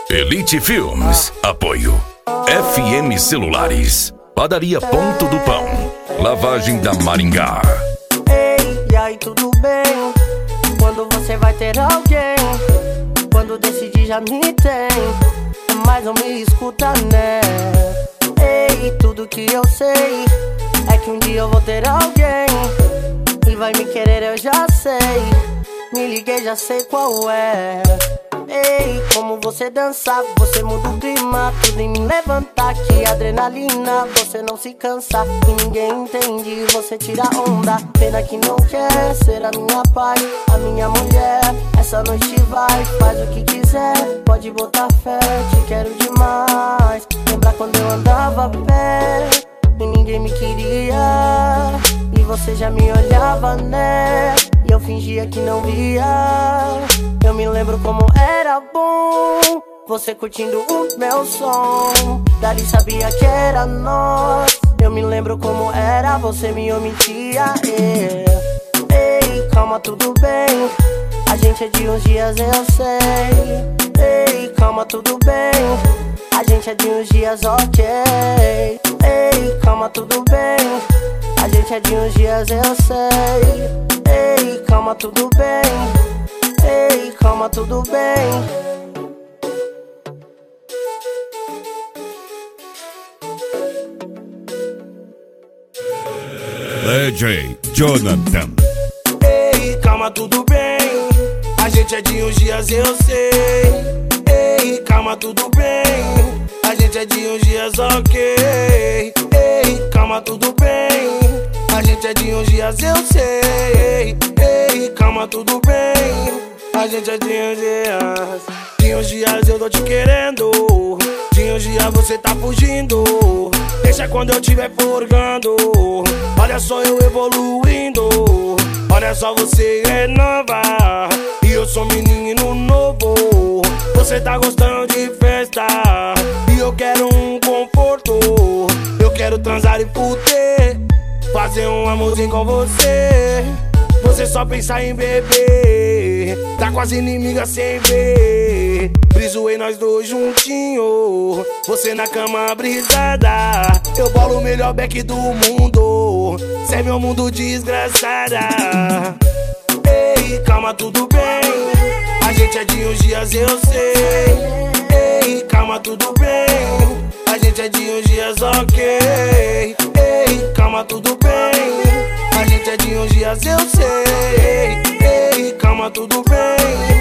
Elite Filmes. Apoio FM Celulares. Padaria Ponto do Pão. Lavagem da Maringá. Ei, e aí, tudo bem? Quando você vai ter alguém? Quando decidir já me tem, mas não me escuta, né? Ei, tudo que eu sei é que um dia eu vou ter alguém e vai me querer, eu já sei. Me liguei, já sei qual é. Ei, como você dança, você muda o clima, tudo em me levantar, que adrenalina. Você não se cansa e ninguém entende, você tira onda. Pena que não quer ser a minha paz, a minha mulher. Essa noite vai, faz o que quiser, pode botar fé, te quero demais. Lembra quando eu andava a pé e ninguém me queria, e você já me olhava, né? E eu fingia que não via. Eu me lembro como era bom você curtindo o meu som. Dali sabia que era nós. Eu me lembro como era, você me omitia. Ei, calma, tudo bem. A gente é de uns dias, eu sei. Ei, calma, tudo bem. A gente é de uns dias, ok. Ei, calma, tudo bem. A gente é de uns dias, eu sei. Ei, calma, tudo bem. Ei, calma, tudo bem. DJ Jonathan. Ei, calma, tudo bem. A gente é de uns dias, eu sei. Ei, calma, tudo bem. A gente é de uns dias, ok. Ei, calma, tudo bem. A gente é de uns dias, eu sei. Ei, calma, tudo bem. A gente é de uns dias. De uns dias eu tô te querendo, de uns dias você tá fugindo. Deixa quando eu tiver forgando. Olha só eu evoluindo. Olha só, você é nova e eu sou menino novo. Você tá gostando de festa e eu quero um conforto. Eu quero transar e fuder, fazer um amorzinho com você. Você só pensa em beber, tá com as inimigas sem ver. Brisoei nós dois juntinho, você na cama brisada. Eu bolo o melhor back do mundo, cê é meu mundo desgraçada. Ei, calma, tudo bem. A gente é de uns dias, eu sei. Ei, calma, tudo bem. A gente é de uns dias, ok. Ei, calma, tudo bem. A gente é de uns dias, eu sei. Ei, calma, tudo bem.